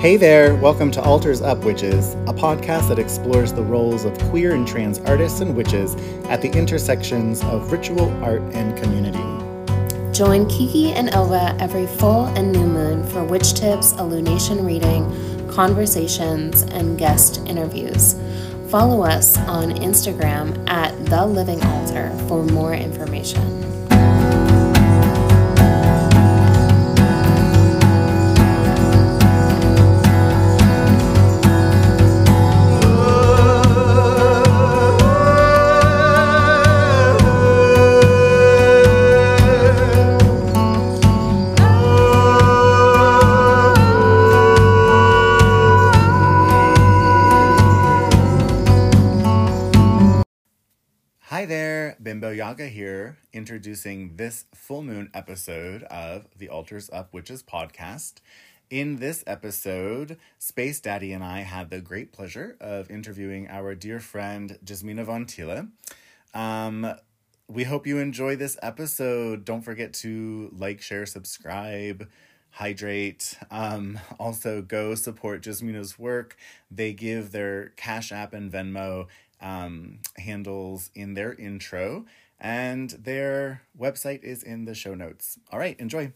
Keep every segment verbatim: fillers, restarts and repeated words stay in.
Hey there, welcome to Altars Up Witches, a podcast that explores the roles of queer and trans artists and witches at the intersections of ritual, art, and community. Join Kiki and Elva every full and new moon for witch tips, illumination reading, conversations, and guest interviews. Follow us on Instagram at The Living Altar for more information. Hi there, Bimbo Yaga here, introducing this full moon episode of the Altars Up Witches podcast. In this episode, Space Daddy and I had the great pleasure of interviewing our dear friend Jasmina Von Thiele. Um, we hope you enjoy this episode. Don't forget to like, share, subscribe, hydrate. Um, also, go support Jasmina's work. They give their Cash App and Venmo Um, handles in their intro, and their website is in the show notes. All right, enjoy.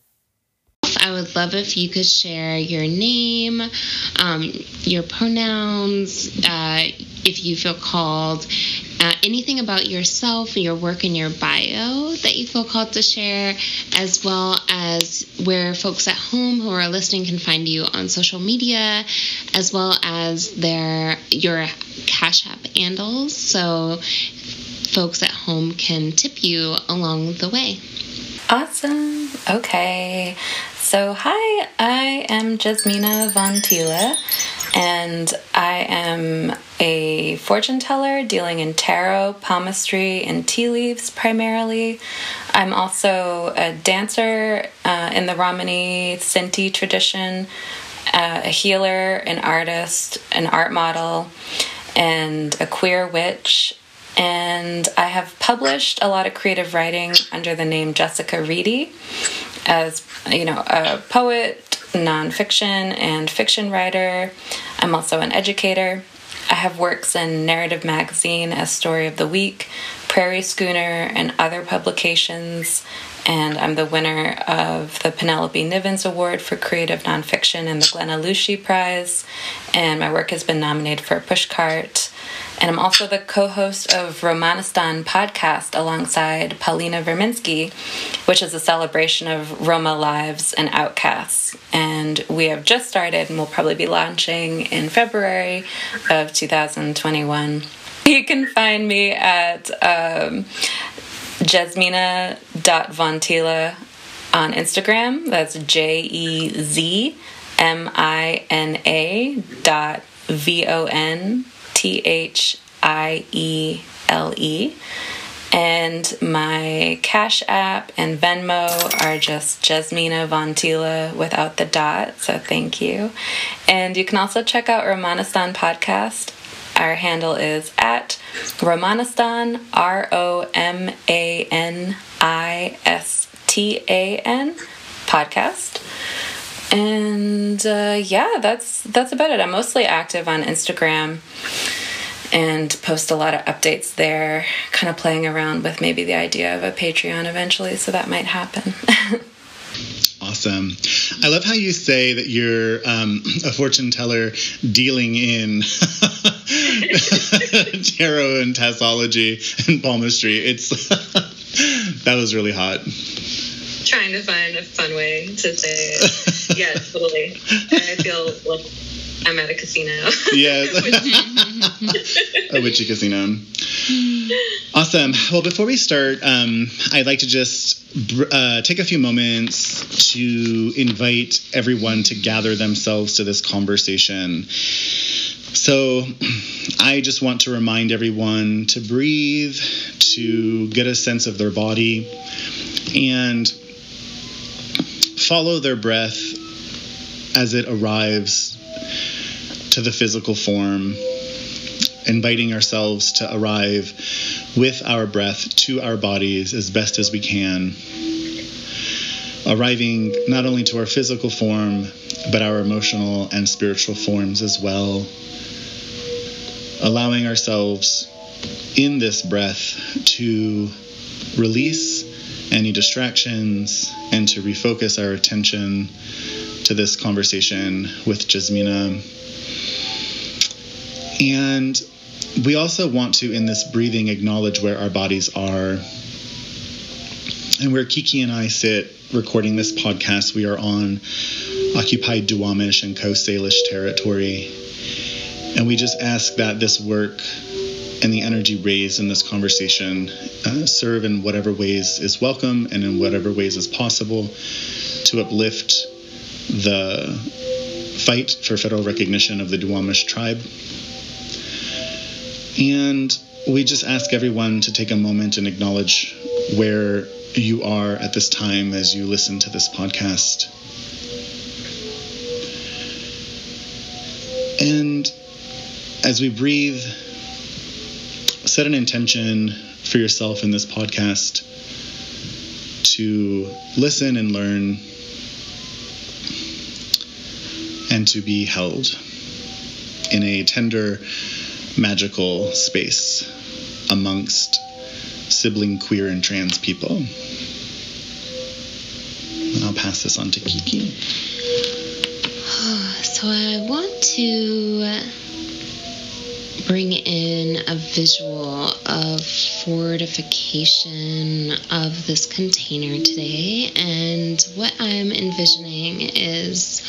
I would love if you could share your name, um, your pronouns, uh, if you feel called, uh, anything about yourself, your work, and your bio that you feel called to share, as well as where folks at home who are listening can find you on social media, as well as their your Cash App handles, so folks at home can tip you along the way. Awesome. Okay. So, hi, I am Jasmina Von Thiele, and I am a fortune teller dealing in tarot, palmistry, and tea leaves primarily. I'm also a dancer uh, in the Romani Sinti tradition, uh, a healer, an artist, an art model, and a queer witch. And I have published a lot of creative writing under the name Jessica Reedy as, you know, a poet, nonfiction, and fiction writer. I'm also an educator. I have works in Narrative Magazine as Story of the Week, Prairie Schooner, and other publications. And I'm the winner of the Penelope Nivens Award for Creative Nonfiction and the Glenna Lushi Prize. And my work has been nominated for a Pushcart. And I'm also the co-host of Romanistan podcast alongside Paulina Verminski, which is a celebration of Roma lives and outcasts. And we have just started and will probably be launching in February of two thousand twenty-one. You can find me at um, jasmina dot von Thiele on Instagram. That's J E Z M I N A dot V O N T H I E L E. And my Cash App and Venmo are just Jasmina Von Thiele without the dot, so thank you. And you can also check out Romanistan podcast. Our handle is at Romanistan, R O M A N I S T A N podcast. And uh, yeah, that's that's about it. I'm mostly active on Instagram and post a lot of updates there, kind of playing around with maybe the idea of a Patreon eventually, so that might happen. Awesome. I love how you say that you're um, a fortune teller dealing in tarot and tassology and palmistry. It's that was really hot. Trying to find a fun way to say it. Yeah, totally. I feel like I'm at a casino. Yes. A witchy casino. Awesome. Well, before we start, um, I'd like to just uh, take a few moments to invite everyone to gather themselves to this conversation. So I just want to remind everyone to breathe, to get a sense of their body, and follow their breath as it arrives to the physical form, inviting ourselves to arrive with our breath to our bodies as best as we can. arriving not only to our physical form, but our emotional and spiritual forms as well. Allowing ourselves in this breath to release any distractions and to refocus our attention to this conversation with Jasmina. And we also want to, in this breathing, acknowledge where our bodies are. And where Kiki and I sit recording this podcast, we are on occupied Duwamish and Coast Salish territory. And we just ask that this work and the energy raised in this conversation uh, serve in whatever ways is welcome and in whatever ways is possible to uplift the fight for federal recognition of the Duwamish tribe. And we just ask everyone to take a moment and acknowledge where you are at this time as you listen to this podcast. And as we breathe, set an intention for yourself in this podcast to listen and learn and to be held in a tender, magical space amongst sibling queer and trans people. And I'll pass this on to Kiki. So I want to bring in a visual of fortification of this container today. And what I'm envisioning is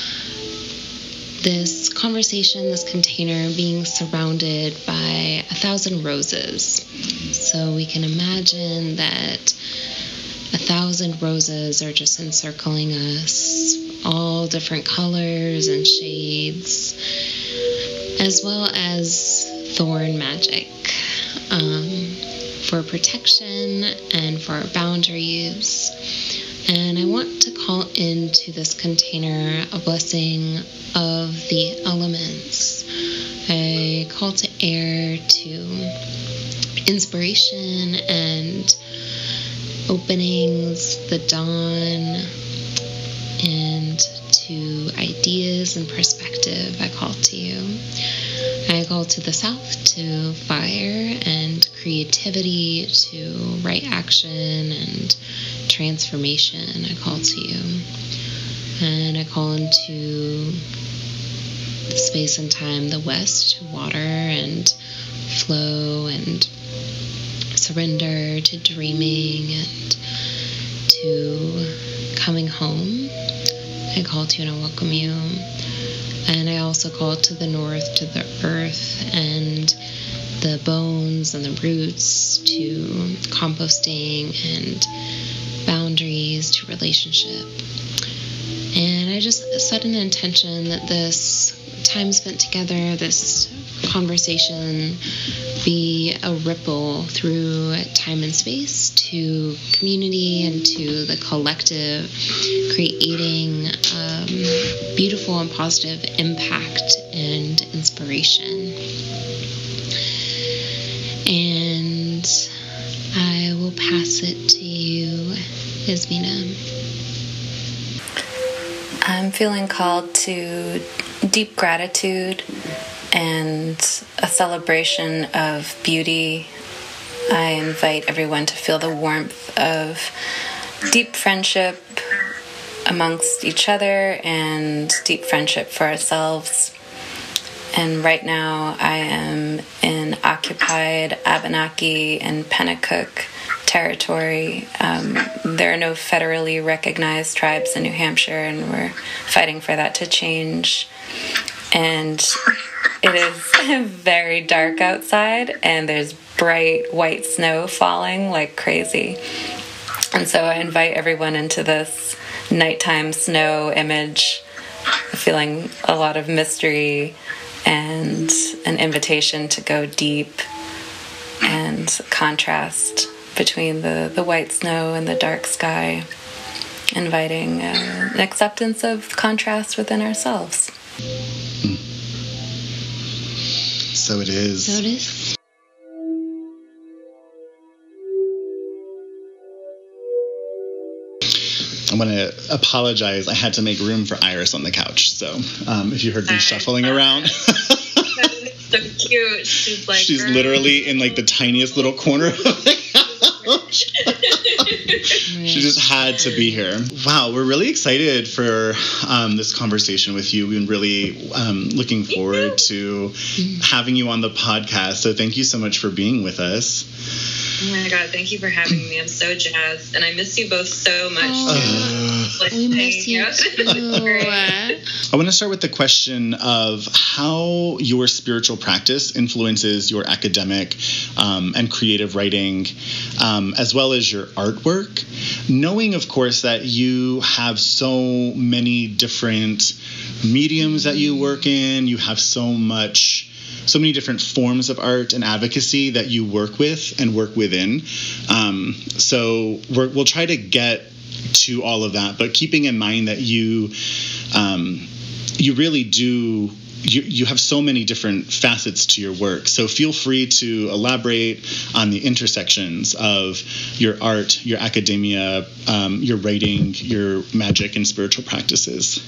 this conversation, this container being surrounded by a thousand roses. So we can imagine that a thousand roses are just encircling us, all different colors and shades, as well as thorn magic um, for protection and for our boundaries. And I want to call into this container a blessing of the elements. I call to air to inspiration and openings, the dawn, and to ideas and perspective. I call to you. I call to the south to fire and creativity, to right action and transformation. I call to you. And I call into the space and time, the west, to water and flow and surrender, to dreaming and to coming home. I call to you and I welcome you. And I also call to the north, to the earth and the bones and the roots, to composting and boundaries, to relationship. And I just set an intention that this time spent together, this conversation, be a ripple through time and space to community and to the collective, creating um, beautiful and positive impact and inspiration. And I will pass it to you, Jasmina. I'm feeling called to deep gratitude and a celebration of beauty. I invite everyone to feel the warmth of deep friendship amongst each other and deep friendship for ourselves. And right now I am in occupied Abenaki and Pennacook territory. Um, there are no federally recognized tribes in New Hampshire, and we're fighting for that to change. And it is very dark outside, and there's bright white snow falling like crazy. And so I invite everyone into this nighttime snow image, feeling a lot of mystery and an invitation to go deep and contrast between the, the white snow and the dark sky, inviting uh, an acceptance of contrast within ourselves. Mm. So it is. So it is. I want to apologize. I had to make room for Iris on the couch. So um, if you heard me shuffling around. So cute. She's like, she's girl. literally in like the tiniest little corner of the couch. She just had to be here. Wow, we're really excited for um, this conversation with you. We've been really um, looking forward to having you on the podcast. So thank you so much for being with us. Oh my God, thank you for having me. I'm so jazzed. And I miss you both so much. Oh, like, we miss you too. I want to start with the question of how your spiritual practice influences your academic um, and creative writing, um, as well as your artwork. Knowing, of course, that you have so many different mediums that you work in, you have so much so many different forms of art and advocacy that you work with and work within. Um, so we're, we'll try to get to all of that, but keeping in mind that you um, you really do, you, you have so many different facets to your work. So feel free to elaborate on the intersections of your art, your academia, um, your writing, your magic and spiritual practices.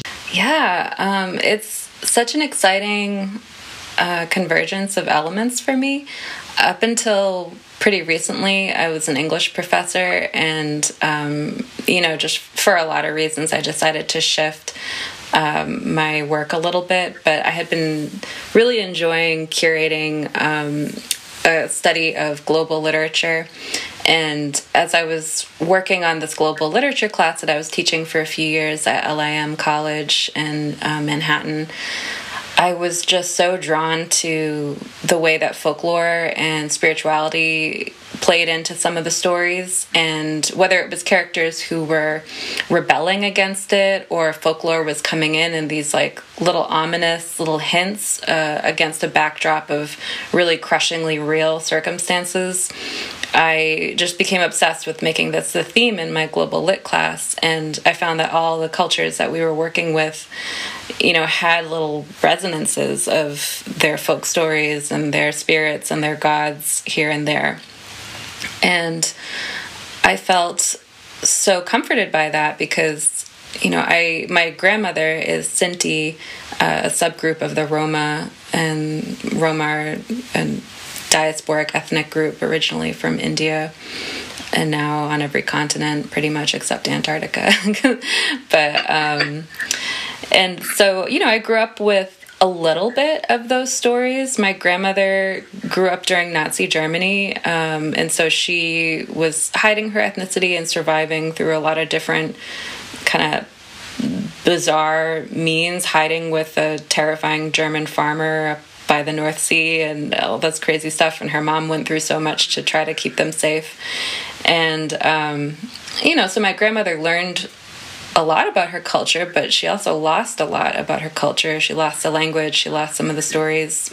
Yeah, um, it's such an exciting Uh, convergence of elements for me. Up until pretty recently, I was an English professor, and um, you know, just for a lot of reasons, I decided to shift um, my work a little bit. But I had been really enjoying curating um, a study of global literature. And as I was working on this global literature class that I was teaching for a few years at L I M College in uh, Manhattan, I was just so drawn to the way that folklore and spirituality played into some of the stories, and whether it was characters who were rebelling against it or folklore was coming in in these like little ominous little hints uh, against a backdrop of really crushingly real circumstances. I just became obsessed with making this the theme in my global lit class, and I found that all the cultures that we were working with, you know, had little resonances of their folk stories and their spirits and their gods here and there. And I felt so comforted by that because, you know, I my grandmother is Sinti, uh, a subgroup of the Roma, and Roma are a diasporic ethnic group originally from India, and now on every continent pretty much except Antarctica. But um, and so, you know, I grew up with a little bit of those stories. My grandmother grew up during Nazi Germany, um, and so she was hiding her ethnicity and surviving through a lot of different kind of bizarre means, hiding with a terrifying German farmer by the North Sea and all this crazy stuff. And her mom went through so much to try to keep them safe. And, um, you know, so my grandmother learned a lot about her culture, but she also lost a lot about her culture. She lost the language, she lost some of the stories.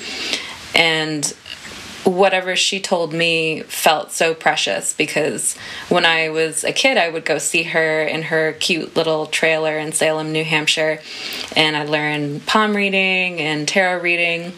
And whatever she told me felt so precious, because when I was a kid, I would go see her in her cute little trailer in Salem, New Hampshire, and I'd learn palm reading and tarot reading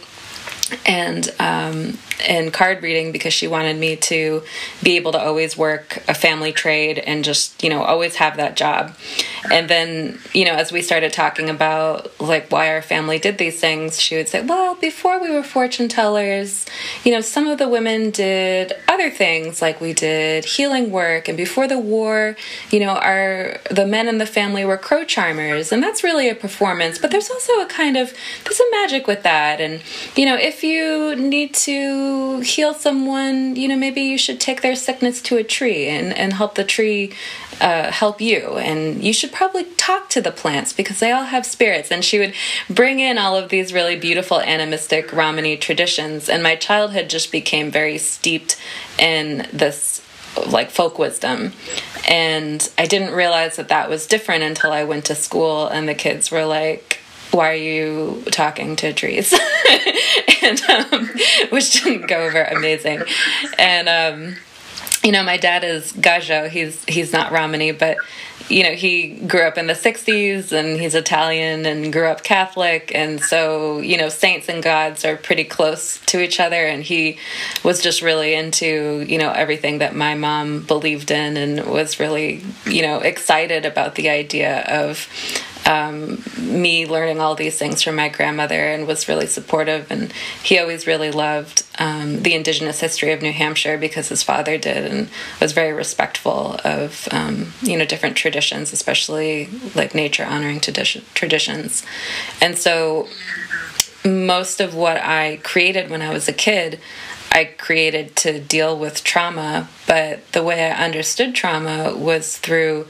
and um, and card reading, because she wanted me to be able to always work a family trade and just, you know, always have that job. And then, you know, as we started talking about like why our family did these things, she would say, well, before we were fortune tellers, you know, some of the women did other things, like we did healing work, and before the war, you know, our the men in the family were crow charmers, and that's really a performance, but there's also a kind of, there's a magic with that. And, you know, if you need to heal someone, you know, maybe you should take their sickness to a tree and, and help the tree uh, help you. And you should probably talk to the plants because they all have spirits. And she would bring in all of these really beautiful animistic Ramani traditions. And my childhood just became very steeped in this like folk wisdom. And I didn't realize that that was different until I went to school and the kids were like, why are you talking to trees? and um, which didn't go over amazing. And um, you know, my dad is Gajo. He's he's not Ramani, but you know, he grew up in the sixties and he's Italian and grew up Catholic. And so, you know, saints and gods are pretty close to each other. And he was just really into, you know, everything that my mom believed in and was really, you know, excited about the idea of Um, me learning all these things from my grandmother, and was really supportive. And he always really loved um, the indigenous history of New Hampshire because his father did, and was very respectful of um, you know, different traditions, especially like nature honoring tradi- traditions. And so most of what I created when I was a kid, I created to deal with trauma, but the way I understood trauma was through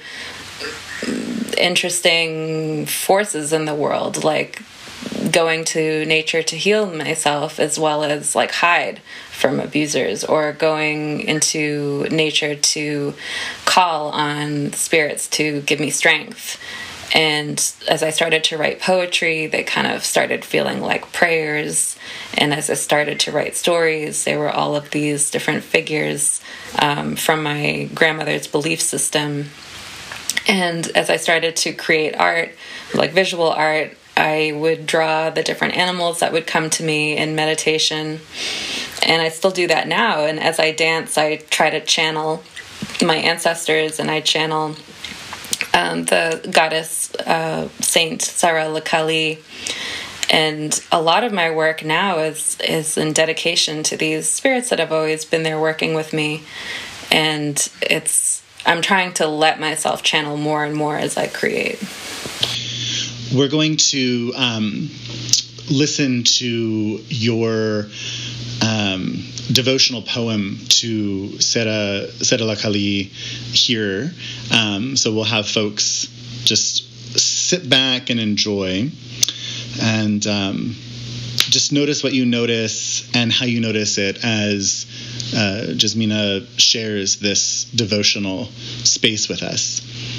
interesting forces in the world, like going to nature to heal myself as well as like hide from abusers, or going into nature to call on spirits to give me strength. And as I started to write poetry, they kind of started feeling like prayers. And as I started to write stories, they were all of these different figures um, from my grandmother's belief system. And as I started to create art, like visual art, I would draw the different animals that would come to me in meditation. And I still do that now. And as I dance, I try to channel my ancestors, and I channel um, the goddess uh, Saint Sarah Lakali. And a lot of my work now is, is in dedication to these spirits that have always been there working with me. And it's I'm trying to let myself channel more and more as I create. We're going to um, listen to your um, devotional poem to Sarah, Sarah Lakali here. Um, so we'll have folks just sit back and enjoy. And um, just notice what you notice and how you notice it as Uh, Jasmina shares this devotional space with us.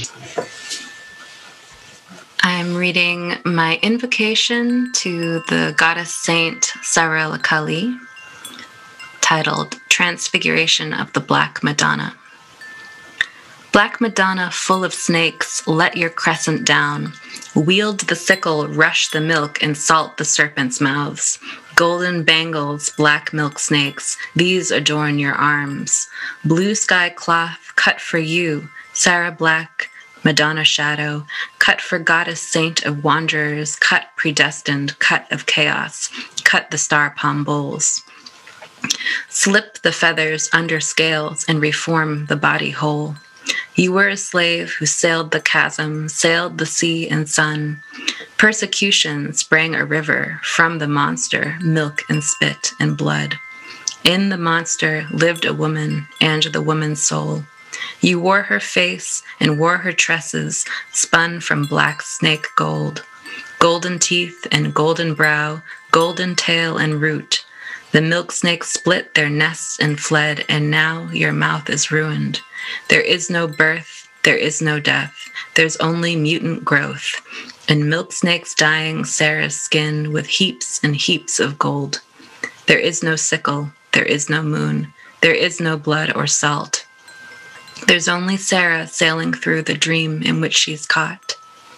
I'm reading my invocation to the goddess saint Sarah Lakali, titled Transfiguration of the Black Madonna. Black Madonna, full of snakes, let your crescent down. Wield the sickle, rush the milk, and salt the serpents' mouths. Golden bangles, black milk snakes, these adorn your arms. Blue sky cloth, cut for you, Sarah Black, Madonna shadow, cut for goddess saint of wanderers, cut predestined, cut of chaos, cut the star palm bowls. Slip the feathers under scales and reform the body whole. You were a slave who sailed the chasm, sailed the sea and sun. Persecution sprang a river from the monster, milk and spit and blood. In the monster lived a woman and the woman's soul. You wore her face and wore her tresses, spun from black snake gold. Golden teeth and golden brow, golden tail and root. The milk snakes split their nests and fled, and now your mouth is ruined. There is no birth, there is no death, there's only mutant growth. And milk snakes dyeing Sarah's skin with heaps and heaps of gold. There is no sickle, there is no moon, there is no blood or salt. There's only Sarah sailing through the dream in which she's caught.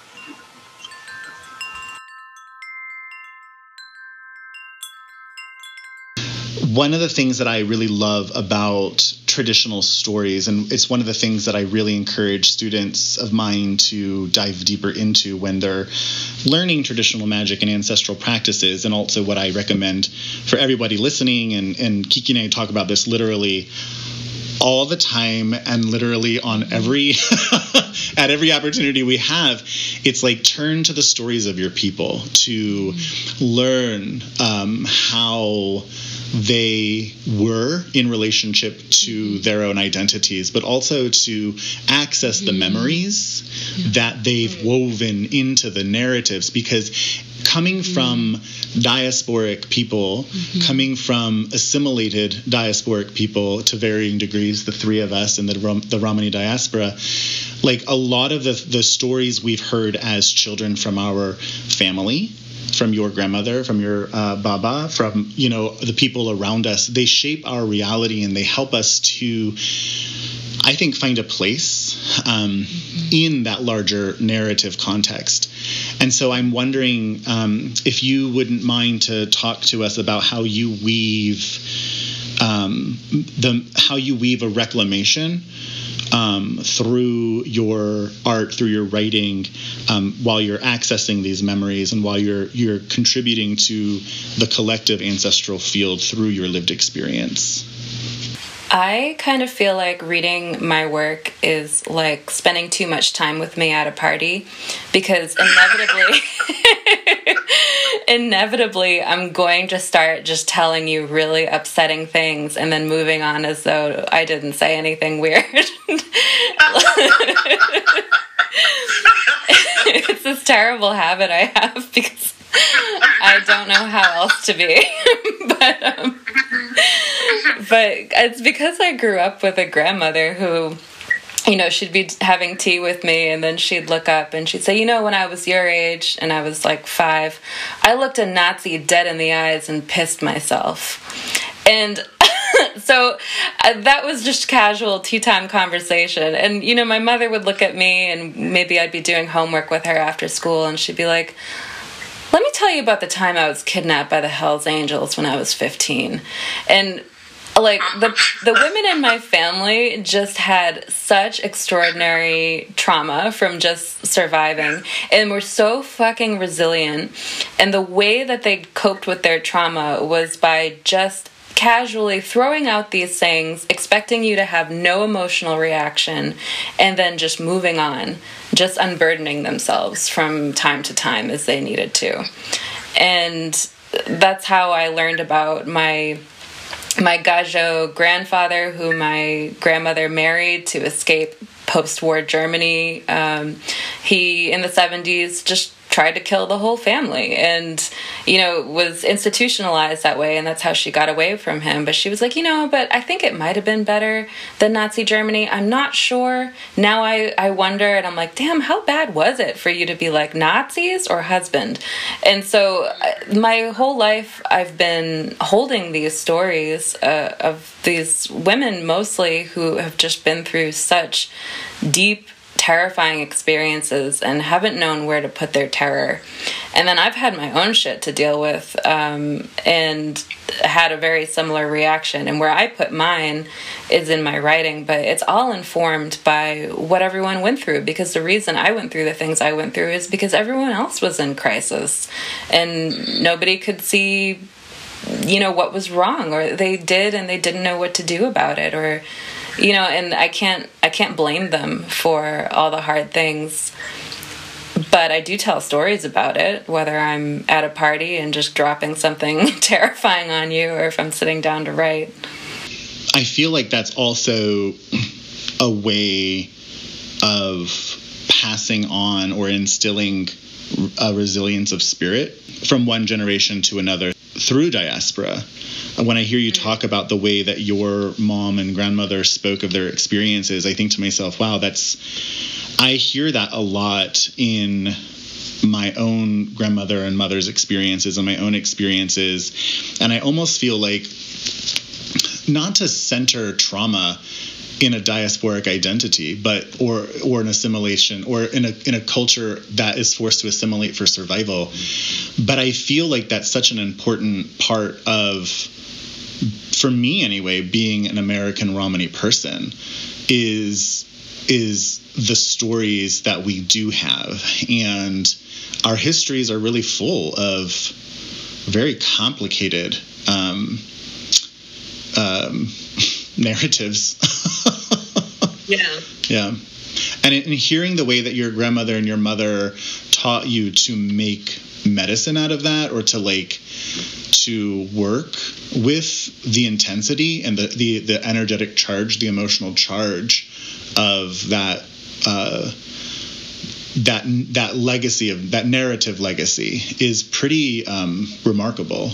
One of the things that I really love about traditional stories, and it's one of the things that I really encourage students of mine to dive deeper into when they're learning traditional magic and ancestral practices, and also what I recommend for everybody listening, and, and Kiki and I talk about this literally all the time and literally on every at every opportunity we have. It's like, turn to the stories of your people to learn um, how they were in relationship to their own identities, but also to access the memories that they've woven into the narratives. Because coming from diasporic people, mm-hmm. coming from assimilated diasporic people to varying degrees, the three of us in the, the Romani diaspora, like a lot of the, the stories we've heard as children from our family, from your grandmother, from your uh, baba, from, you know, the people around us, they shape our reality and they help us to I think, find a place um, mm-hmm. in that larger narrative context. And so I'm wondering um, if you wouldn't mind to talk to us about how you weave um, the how you weave a reclamation um, through your art, through your writing, um, while you're accessing these memories and while you're you're contributing to the collective ancestral field through your lived experience. I kind of feel like reading my work is like spending too much time with me at a party, because inevitably, inevitably, I'm going to start just telling you really upsetting things and then moving on as though I didn't say anything weird. It's this terrible habit I have because I don't know how else to be. but um, but it's because I grew up with a grandmother who, you know, she'd be having tea with me and then she'd look up and she'd say, you know, when I was your age and I was like five, I looked a Nazi dead in the eyes and pissed myself. And so uh, that was just casual tea time conversation. And, you know, my mother would look at me and maybe I'd be doing homework with her after school and she'd be like, let me tell you about the time I was kidnapped by the Hells Angels when I was fifteen. And like the the women in my family just had such extraordinary trauma from just surviving and were so fucking resilient. And the way that they coped with their trauma was by just casually throwing out these things, expecting you to have no emotional reaction, and then just moving on, just unburdening themselves from time to time as they needed to. And that's how I learned about my my Gajo grandfather, who my grandmother married to escape post-war Germany. Um, he, in the seventies, just tried to kill the whole family and, you know, was institutionalized that way, and that's how she got away from him. But she was like, you know, but I think it might have been better than Nazi Germany. I'm not sure. Now I, I wonder, and I'm like, damn, how bad was it for you to be like Nazis or husband? And so my whole life I've been holding these stories uh, of these women mostly who have just been through such deep, terrifying experiences and haven't known where to put their terror. And then I've had my own shit to deal with um, and had a very similar reaction. And where I put mine is in my writing, but it's all informed by what everyone went through, because the reason I went through the things I went through is because everyone else was in crisis and nobody could see, you know, what was wrong, or they did and they didn't know what to do about it, or you know, and I can't I can't blame them for all the hard things. But I do tell stories about it, whether I'm at a party and just dropping something terrifying on you, or if I'm sitting down to write. I feel like that's also a way of passing on or instilling a resilience of spirit from one generation to another through diaspora. When I hear you talk about the way that your mom and grandmother spoke of their experiences, I think to myself, wow, that's, I hear that a lot in my own grandmother and mother's experiences and my own experiences. And I almost feel like, not to center trauma in a diasporic identity, but or or an assimilation, or in a in a culture that is forced to assimilate for survival. But I feel like that's such an important part of, for me anyway, being an American Romani person, is is the stories that we do have. And our histories are really full of very complicated um, um, narratives. Yeah. Yeah. And in hearing the way that your grandmother and your mother taught you to make medicine out of that, or to like to work with the intensity and the, the, the energetic charge, the emotional charge of that, uh, that, that legacy of that narrative legacy is pretty um, remarkable.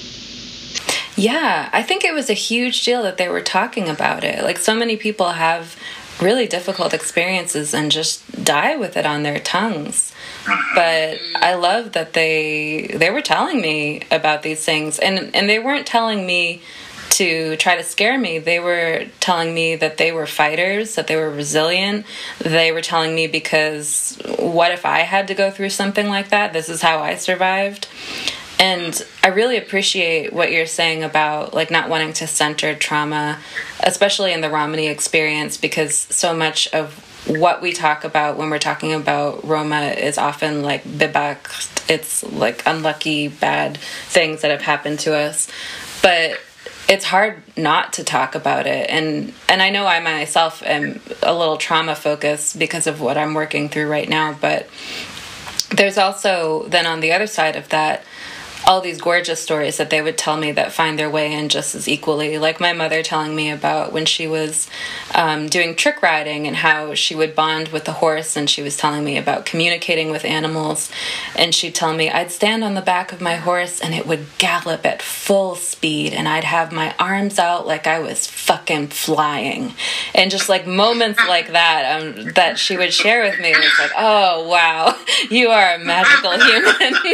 Yeah, I think it was a huge deal that they were talking about it. Like, so many people have really difficult experiences and just die with it on their tongues. But I love that they they were telling me about these things, and and they weren't telling me to try to scare me. They were telling me that they were fighters, that they were resilient. They were telling me because what if I had to go through something like that? This is how I survived. And I really appreciate what you're saying about like not wanting to center trauma, especially in the Romani experience, because so much of what we talk about when we're talking about Roma is often like bibak. It's like unlucky, bad things that have happened to us. But it's hard not to talk about it. And, and I know I myself am a little trauma focused because of what I'm working through right now. But there's also then on the other side of that, all these gorgeous stories that they would tell me that find their way in just as equally. Like my mother telling me about when she was um, doing trick riding and how she would bond with the horse, and she was telling me about communicating with animals. And she'd tell me I'd stand on the back of my horse and it would gallop at full speed and I'd have my arms out like I was fucking flying. And just like moments like that um, that she would share with me, it was like, oh, wow, you are a magical human.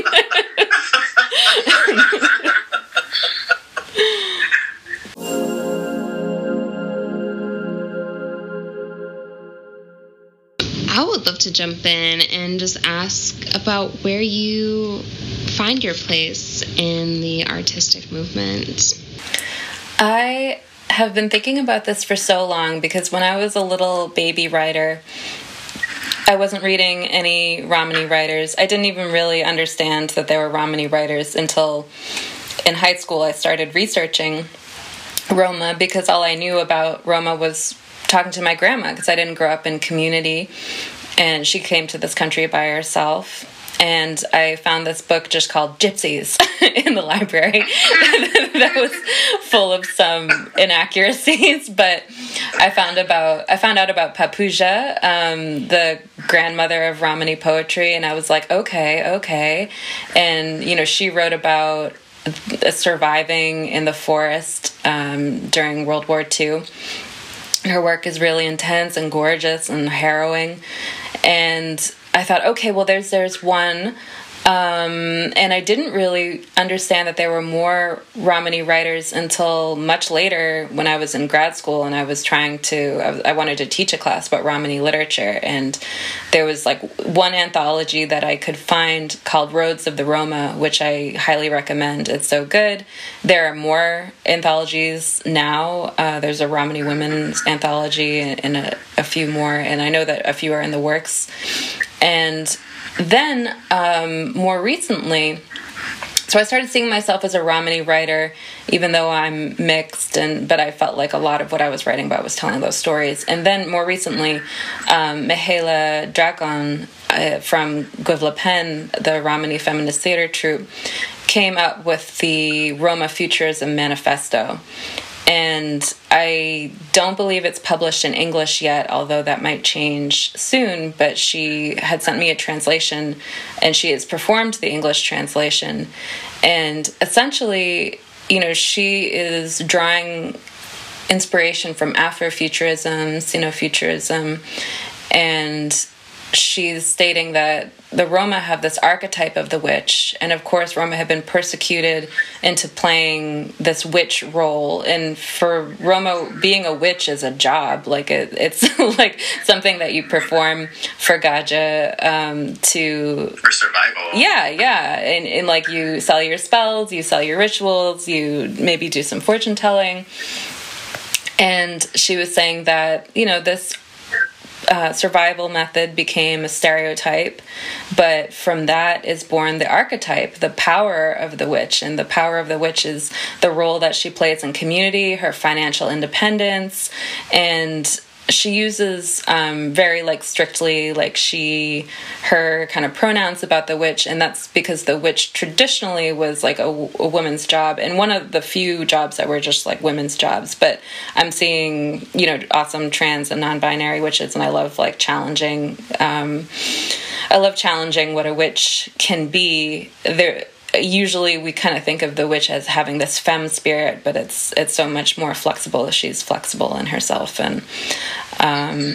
I would love to jump in and just ask about where you find your place in the artistic movement. I have been thinking about this for so long because when I was a little baby writer, I wasn't reading any Romani writers. I didn't even really understand that there were Romani writers until in high school I started researching Roma, because all I knew about Roma was talking to my grandma, because I didn't grow up in community, and she came to this country by herself. And I found this book just called Gypsies in the library that was full of some inaccuracies. But I found about I found out about Papuja, um, the grandmother of Romani poetry, and I was like, okay, okay. And you know, she wrote about surviving in the forest um, during World War Two. Her work is really intense and gorgeous and harrowing, and I thought, okay, well, there's there's one, um, and I didn't really understand that there were more Romani writers until much later when I was in grad school and I was trying to, I, was, I wanted to teach a class about Romani literature, and there was like one anthology that I could find called Roads of the Roma, which I highly recommend. It's so good. There are more anthologies now. Uh, there's a Romani women's anthology and a, a few more, and I know that a few are in the works. And then, um, more recently, so I started seeing myself as a Romani writer, even though I'm mixed, and but I felt like a lot of what I was writing about was telling those stories. And then more recently, um, Mihaela Dragon uh, from Guevla Pen, the Romani feminist theater troupe, came up with the Roma Futurism Manifesto. And I don't believe it's published in English yet, although that might change soon. But she had sent me a translation, and she has performed the English translation. And essentially, you know, she is drawing inspiration from Afrofuturism, Sinofuturism, and she's stating that the Roma have this archetype of the witch, and of course Roma have been persecuted into playing this witch role, and for Roma, being a witch is a job. Like it, it's like something that you perform for Gaja um, to... For survival. Yeah, yeah, and, and like you sell your spells, you sell your rituals, you maybe do some fortune telling, and she was saying that, you know, this Uh, survival method became a stereotype, but from that is born the archetype, the power of the witch. And the power of the witch is the role that she plays in community, her financial independence, and she uses um, very like strictly like she her kind of pronouns about the witch, and that's because the witch traditionally was like a, a woman's job, and one of the few jobs that were just like women's jobs. But I'm seeing, you know, awesome trans and non-binary witches, and I love like challenging um, I love challenging what a witch can be. There usually we kind of think of the witch as having this femme spirit, but it's it's so much more flexible. She's flexible in herself, and um,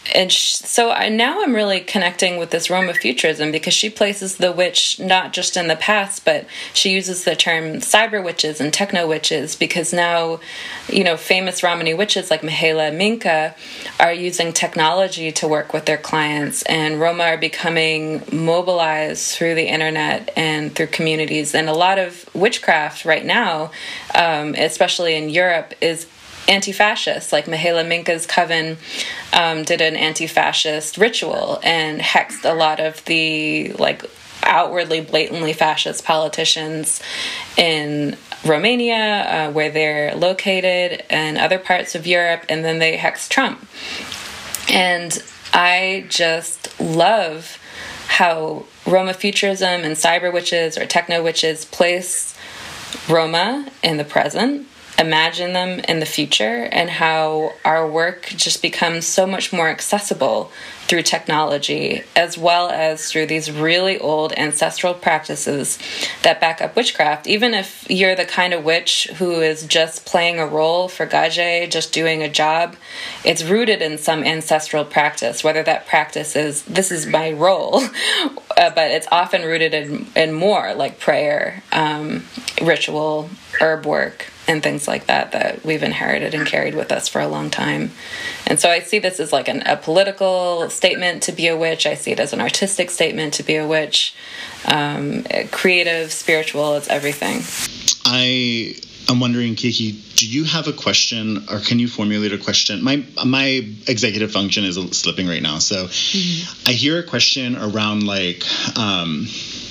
and sh- so I, now I'm really connecting with this Roma futurism, because she places the witch not just in the past, but she uses the term cyber witches and techno witches, because now, you know, famous Romani witches like Mihaela Minka are using technology to work with their clients, and Roma are becoming mobilized through the internet and through communities. And a lot of witchcraft right now, um, especially in Europe, is anti-fascist. Like Mihaela Minka's coven um, did an anti-fascist ritual and hexed a lot of the like outwardly, blatantly fascist politicians in Romania, uh, where they're located, and other parts of Europe, and then they hexed Trump. And I just love how Roma futurism and cyber witches or techno witches place Roma in the present, imagine them in the future, and how our work just becomes so much more accessible through technology, as well as through these really old ancestral practices that back up witchcraft. Even if you're the kind of witch who is just playing a role for Gaje, just doing a job, it's rooted in some ancestral practice, whether that practice is, this is my role, uh, but it's often rooted in, in more like prayer, um, ritual, herb work, and things like that that we've inherited and carried with us for a long time. And so I see this as like an, a political statement to be a witch. I see it as an artistic statement to be a witch. Um, creative, spiritual, it's everything. I am wondering, Kiki, do you have a question, or can you formulate a question? My my executive function is slipping right now. So mm-hmm. I hear a question around like... Um,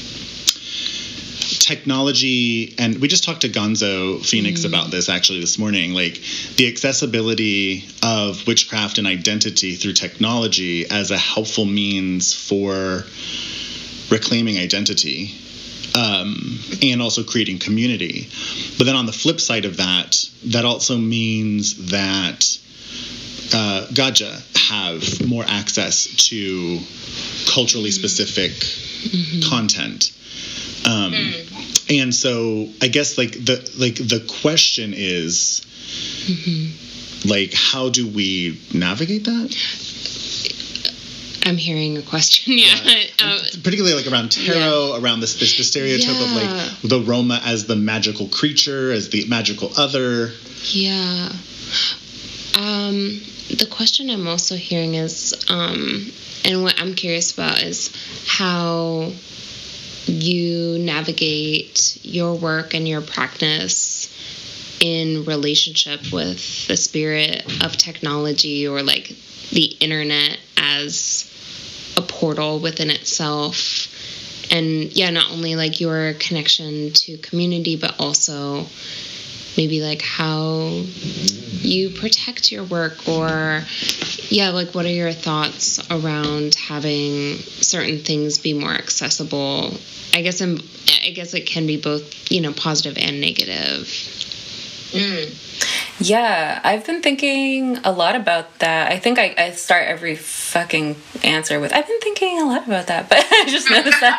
technology, and we just talked to Gonzo Phoenix mm. about this actually this morning, like the accessibility of witchcraft and identity through technology as a helpful means for reclaiming identity, um, and also creating community. But then on the flip side of that, that also means that uh, Gaja have more access to culturally specific mm-hmm. content. Um, mm. And so I guess like the like the question is mm-hmm. like, how do we navigate that? I'm hearing a question. Yeah, yeah. Um, particularly like around tarot, yeah. around this, this the stereotype yeah. of like the Roma as the magical creature, as the magical other. Yeah. Um, the question I'm also hearing is, um, and what I'm curious about is how you navigate your work and your practice in relationship with the spirit of technology, or like the internet as a portal within itself. And yeah, not only like your connection to community, but also maybe like how you protect your work, or yeah, like what are your thoughts around having certain things be more accessible? I guess I'm, I guess it can be both, you know, positive and negative. Mm. Yeah, I've been thinking a lot about that. I think I, I start every fucking answer with, I've been thinking a lot about that, but I just noticed that.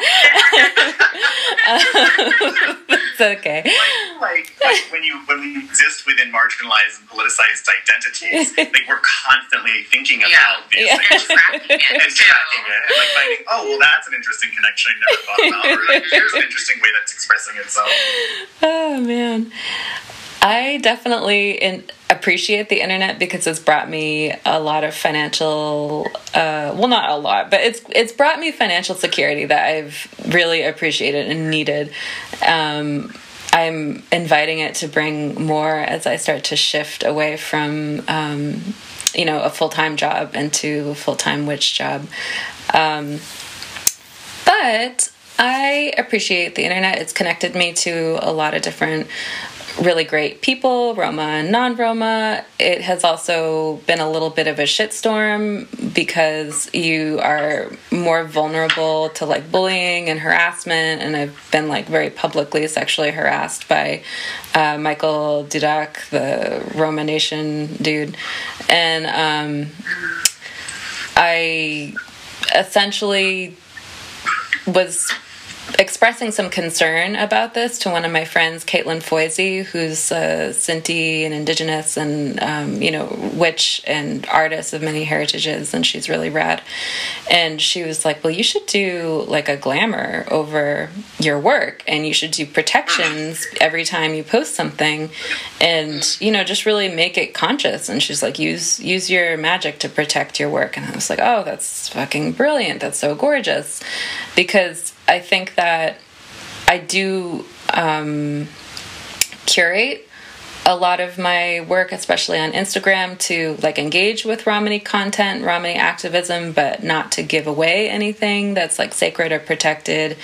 um, it's okay. Like, like when you when we exist within marginalized and politicized identities, like we're constantly thinking about yeah. these yeah. things. And tracking it. And tracking it. And like finding, oh, well, that's an interesting connection I never thought about. Or like, here's an interesting way that's expressing itself. Oh, man. I definitely in, appreciate the internet because it's brought me a lot of financial, uh, well, not a lot, but it's it's brought me financial security that I've really appreciated and needed. Um, I'm inviting it to bring more as I start to shift away from, um, you know, a full-time job into a full-time witch job. Um, but I appreciate the internet. It's connected me to a lot of different really great people, Roma and non-Roma. It has also been a little bit of a shitstorm because you are more vulnerable to like bullying and harassment, and I've been like very publicly sexually harassed by uh, Michael Dudek, the Roma Nation dude. And um, I essentially was expressing some concern about this to one of my friends, Caitlin Foisey, who's a Sinti and Indigenous and, um, you know, witch and artist of many heritages, and she's really rad. And she was like, well, you should do like a glamour over your work, and you should do protections every time you post something, and, you know, just really make it conscious. And she's like, use use your magic to protect your work. And I was like, oh, that's fucking brilliant. That's so gorgeous. Because I think that I do um, curate a lot of my work, especially on Instagram, to like engage with Romani content, Romani activism, but not to give away anything that's like sacred or protected.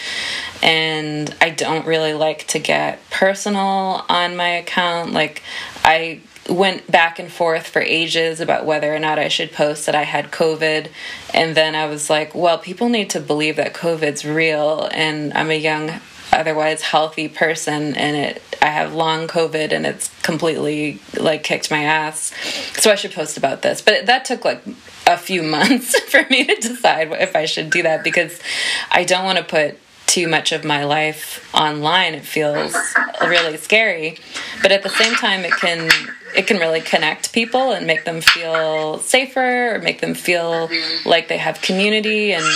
And I don't really like to get personal on my account. Like, I went back and forth for ages about whether or not I should post that I had COVID. And then I was like, well, people need to believe that COVID's real, and I'm a young, otherwise healthy person, and it I have long COVID, and it's completely like kicked my ass. So I should post about this. But that took like a few months for me to decide if I should do that, because I don't want to put too much of my life online. It feels really scary, but at the same time, it can it can really connect people and make them feel safer, or make them feel like they have community. And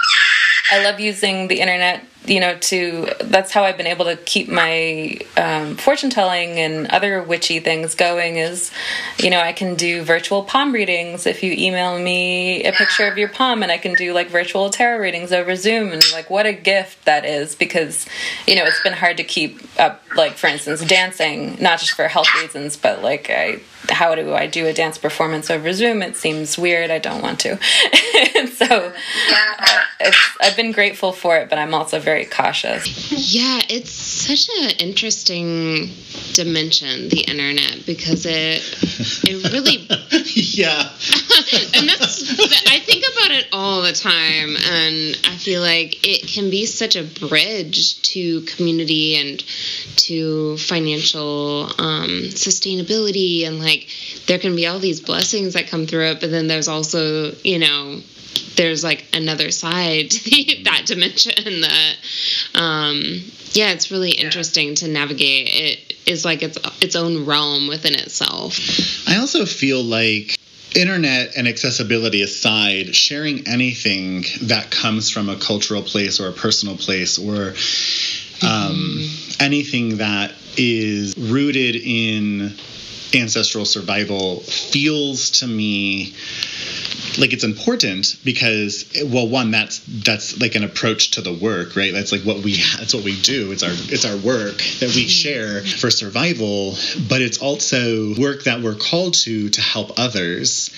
I love using the internet, you know, to, that's how I've been able to keep my um, fortune telling and other witchy things going is, you know, I can do virtual palm readings if you email me a picture of your palm, and I can do like virtual tarot readings over Zoom. And like, what a gift that is, because, you know, it's been hard to keep up, like, for instance, dancing, not just for health reasons, but like, I, how do I do a dance performance over Zoom? It seems weird. I don't want to. And so uh, it's, I've been grateful for it, but I'm also very cautious. Yeah, it's such an interesting dimension, the internet, because it it really yeah. And that's, I think about it all the time, and I feel like it can be such a bridge to community and to financial um, sustainability, and like there can be all these blessings that come through it, but then there's also, you know, there's like another side to that dimension that, um, yeah, it's really interesting to navigate. It is like its its own realm within itself. I also feel like, internet and accessibility aside, sharing anything that comes from a cultural place or a personal place, or um, mm-hmm. anything that is rooted in ancestral survival, feels to me like it's important, because, well, one, that's that's like an approach to the work, right? That's like what we that's what we do. It's our it's our work that we share for survival, but it's also work that we're called to to help others.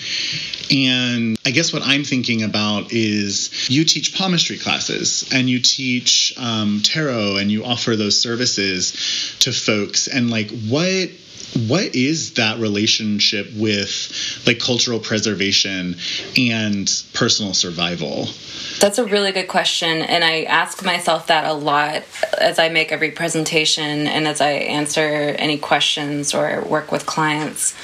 And I guess what I'm thinking about is, you teach palmistry classes, and you teach um, tarot, and you offer those services to folks, and like what What is that relationship with like cultural preservation and personal survival? That's a really good question. And I ask myself that a lot as I make every presentation and as I answer any questions or work with clients.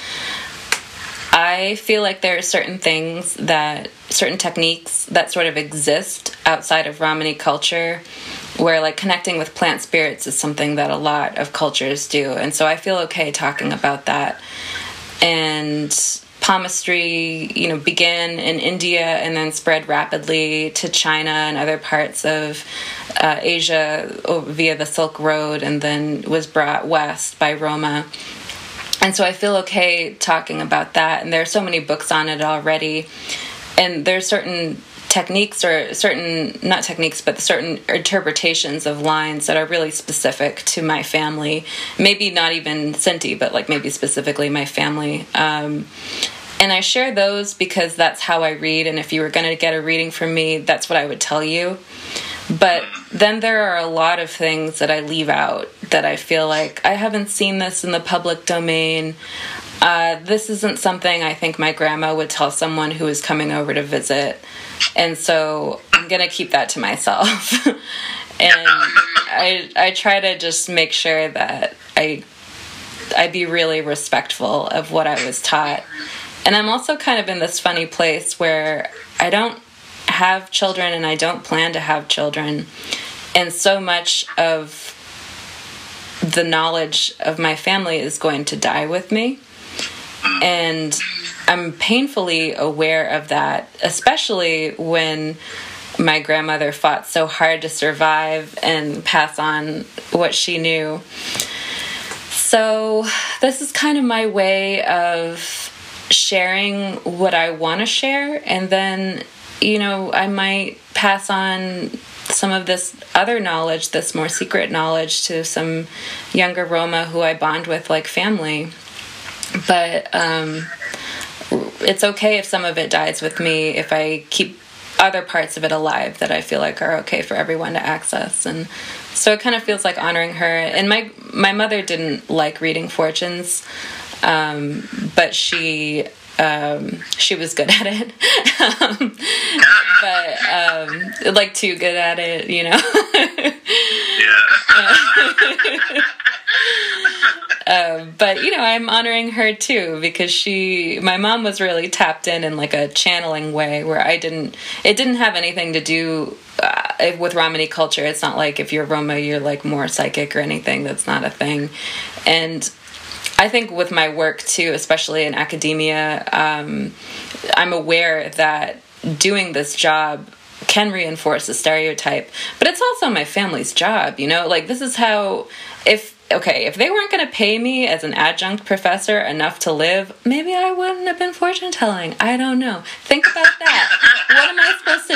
I feel like there are certain things that, certain techniques that sort of exist outside of Romani culture, where like connecting with plant spirits is something that a lot of cultures do. And so I feel okay talking about that. And palmistry, you know, began in India and then spread rapidly to China and other parts of uh, Asia via the Silk Road, and then was brought west by Roma. And so I feel okay talking about that. And there are so many books on it already. And there's certain techniques or certain, not techniques, but certain interpretations of lines that are really specific to my family. Maybe not even Sinti, but like maybe specifically my family. Um, and I share those because that's how I read. And if you were going to get a reading from me, that's what I would tell you. But then there are a lot of things that I leave out that I feel like I haven't seen this in the public domain. Uh, this isn't something I think my grandma would tell someone who is coming over to visit. And so I'm going to keep that to myself. And I I try to just make sure that I I be really respectful of what I was taught. And I'm also kind of in this funny place where I don't have children and I don't plan to have children. and so much of the knowledge of my family is going to die with me. And I'm painfully aware of that, especially when my grandmother fought so hard to survive and pass on what she knew. So this is kind of my way of sharing what I want to share, and then, you know, I might pass on some of this other knowledge, this more secret knowledge, to some younger Roma who I bond with like family. But um, it's okay if some of it dies with me, if I keep other parts of it alive that I feel like are okay for everyone to access. And so it kind of feels like honoring her. And my my mother didn't like reading fortunes, um, but she um, she was good at it. um, but um, like too good at it, you know. Yeah. Uh, but, you know, I'm honoring her, too, because she, my mom was really tapped in in, like, a channeling way where I didn't, it didn't have anything to do uh, with Romani culture. It's not like if you're Roma, you're, like, more psychic or anything. That's not a thing. And I think with my work, too, especially in academia, um, I'm aware that doing this job can reinforce a stereotype. But it's also my family's job, you know? Like, this is how, if... Okay, if they weren't going to pay me as an adjunct professor enough to live, maybe I wouldn't have been fortune telling. I don't know. Think about that. What am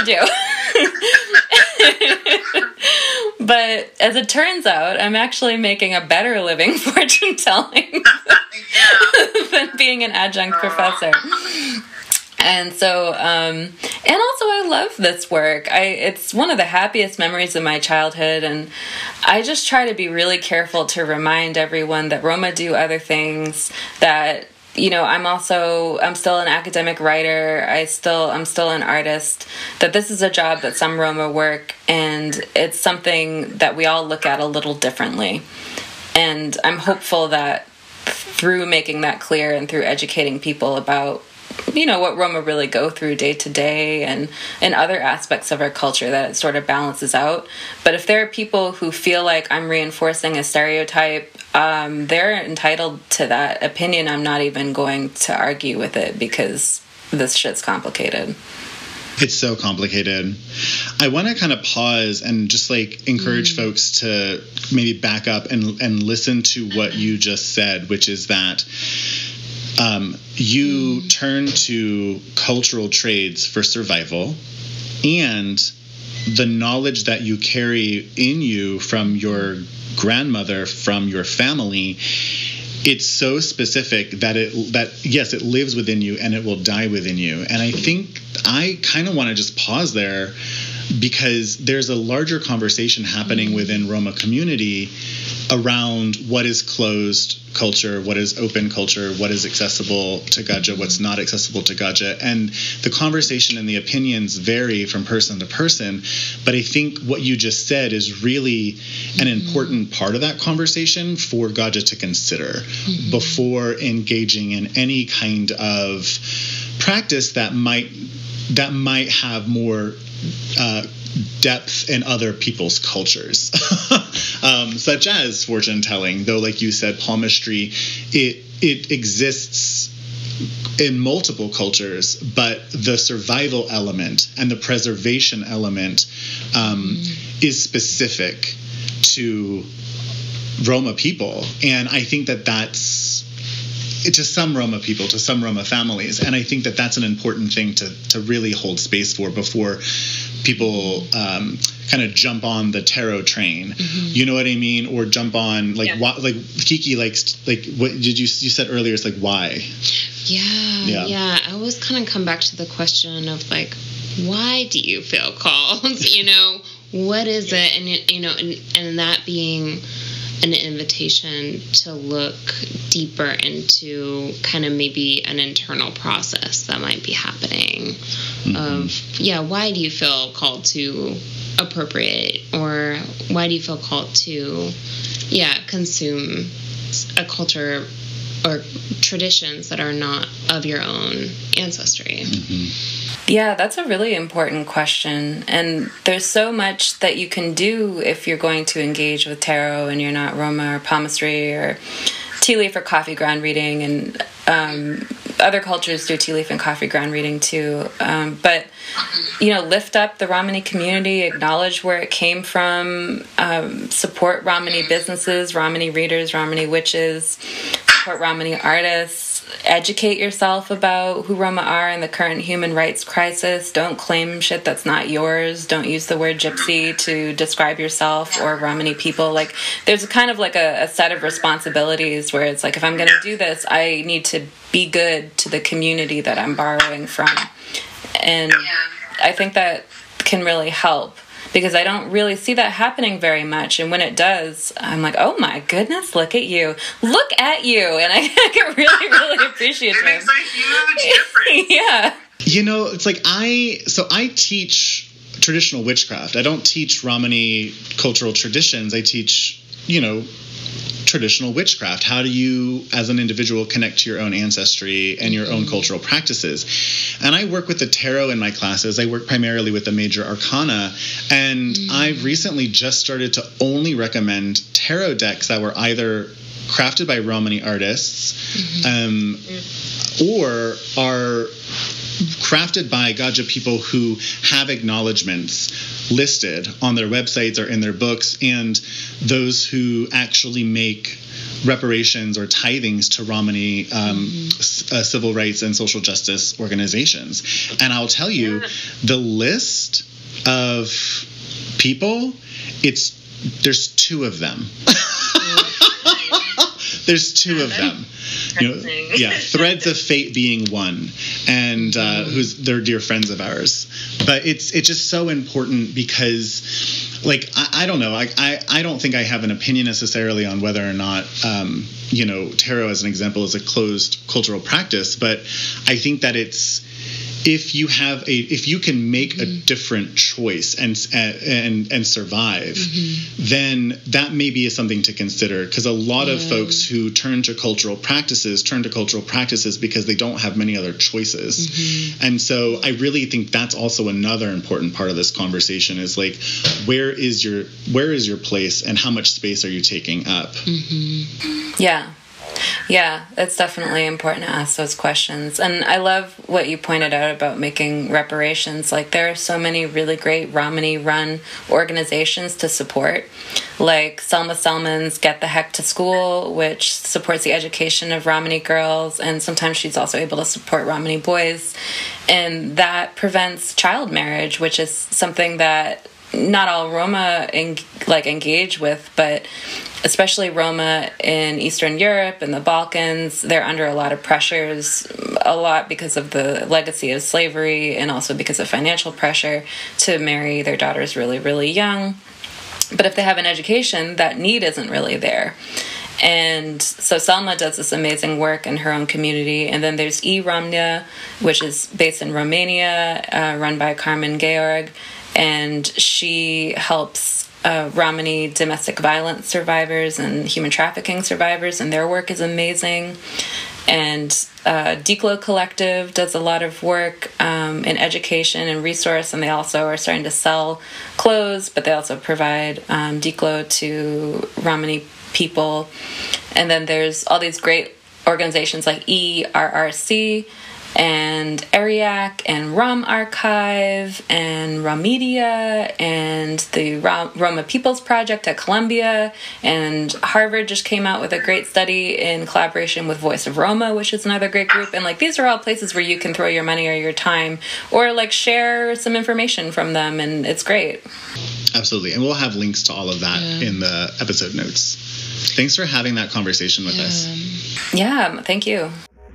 I supposed to do? But as it turns out, I'm actually making a better living fortune telling than being an adjunct professor. And so, um, and also I love this work. I, it's one of the happiest memories of my childhood, and I just try to be really careful to remind everyone that Roma do other things, that, you know, I'm also, I'm still an academic writer, I still, I'm still an artist, that this is a job that some Roma work, and it's something that we all look at a little differently. And I'm hopeful that through making that clear and through educating people about, you know, what Roma really go through day to day and, and other aspects of our culture, that it sort of balances out. But if there are people who feel like I'm reinforcing a stereotype, um, they're entitled to that opinion. I'm not even going to argue with it because this shit's complicated. It's so complicated. I want to kind of pause and just like encourage mm. folks to maybe back up and, and listen to what you just said, which is that Um, you turn to cultural trades for survival, and the knowledge that you carry in you from your grandmother, from your family, it's so specific that it, that yes, it lives within you and it will die within you. And I think I kind of want to just pause there, because there's a larger conversation happening within Roma community around what is closed culture, what is open culture, what is accessible to Gajah, what's not accessible to Gajah. And the conversation and the opinions vary from person to person. But I think what you just said is really an important part of that conversation for Gajah to consider mm-hmm. before engaging in any kind of practice that might that might have more uh, depth in other people's cultures, um, such as fortune telling. Though, like you said, palmistry, it it exists in multiple cultures, but the survival element and the preservation element um, mm. is specific to Roma people, and I think that that's to some Roma people, to some Roma families, and I think that that's an important thing to to really hold space for before people um, kind of jump on the tarot train. Mm-hmm. You know what I mean? Or jump on like yeah. why, like Kiki likes like what did you you said earlier? It's like why? Yeah, yeah. Yeah. I always kind of come back to the question of like, why do you feel called? You know, what is it? And you know, and, and that being an invitation to look deeper into kind of maybe an internal process that might be happening mm-hmm. of, yeah, why do you feel called to appropriate, or why do you feel called to, yeah, consume a culture or traditions that are not of your own ancestry? Mm-hmm. Yeah, that's a really important question. And there's so much that you can do if you're going to engage with tarot and you're not Roma or palmistry or tea leaf or coffee ground reading. And um, other cultures do tea leaf and coffee ground reading too. Um, but, you know, lift up the Romani community, acknowledge where it came from, um, support Romani businesses, Romani readers, Romani witches, support Romani artists. Educate yourself about who Roma are in the current human rights crisis. Don't claim shit that's not yours. Don't use the word gypsy to describe yourself or Romani people. Like, there's kind of like a, a set of responsibilities where it's like, if I'm going to do this, I need to be good to the community that I'm borrowing from. And I think that can really help, because I don't really see that happening very much. And when it does, I'm like, oh my goodness, look at you. Look at you. And I, I can really, really appreciate it. It makes a huge difference. Yeah. You know, it's like I, so I teach traditional witchcraft. I don't teach Romani cultural traditions. I teach, you know, traditional witchcraft. How do you, as an individual, connect to your own ancestry and your own cultural practices? And I work with the tarot in my classes. I work primarily with the major arcana. And mm. I've recently just started to only recommend tarot decks that were either crafted by Romani artists mm-hmm. um, mm. or are crafted by Gaja people who have acknowledgements listed on their websites or in their books, and those who actually make reparations or tithings to Romani um, mm-hmm. uh, civil rights and social justice organizations. And I'll tell you, yeah. the list of people, it's there's two of them. There's two of them. You know, yeah, Threads of Fate being one, and uh, who's they're dear friends of ours. But it's it's just so important because, like, I, I don't know, I, I I don't think I have an opinion necessarily on whether or not um, you know, tarot as an example is a closed cultural practice, but I think that it's, if you have a, if you can make mm-hmm. a different choice and and and survive, mm-hmm. then that maybe is something to consider. Because a lot yeah. of folks who turn to cultural practices turn to cultural practices because they don't have many other choices. Mm-hmm. And so I really think that's also another important part of this conversation is like, where is your where is your place and how much space are you taking up? Mm-hmm. Yeah. Yeah, it's definitely important to ask those questions. And I love what you pointed out about making reparations. Like, there are so many really great Romani-run organizations to support, like Selma Selman's Get the Heck to School, which supports the education of Romani girls, and sometimes she's also able to support Romani boys. And that prevents child marriage, which is something that not all Roma en- like engage with, but especially Roma in Eastern Europe and the Balkans, they're under a lot of pressures, a lot because of the legacy of slavery and also because of financial pressure to marry their daughters really, really young. But if they have an education, that need isn't really there. And so Selma does this amazing work in her own community. And then there's E-Romnia, which is based in Romania, uh, run by Carmen Georg. And she helps uh, Romani domestic violence survivors and human trafficking survivors, and their work is amazing. And uh, Diklo Collective does a lot of work um, in education and resource, and they also are starting to sell clothes, but they also provide um, Diklo to Romani people. And then there's all these great organizations like E R R C, and ERIAC, and Rom Archive, and Romedia, and the Roma Peoples Project at Columbia, and Harvard just came out with a great study in collaboration with Voice of Roma, which is another great group. And like, these are all places where you can throw your money or your time, or like share some information from them, and it's great. Absolutely, and we'll have links to all of that yeah. in the episode notes. Thanks for having that conversation with yeah. us. Yeah, thank you.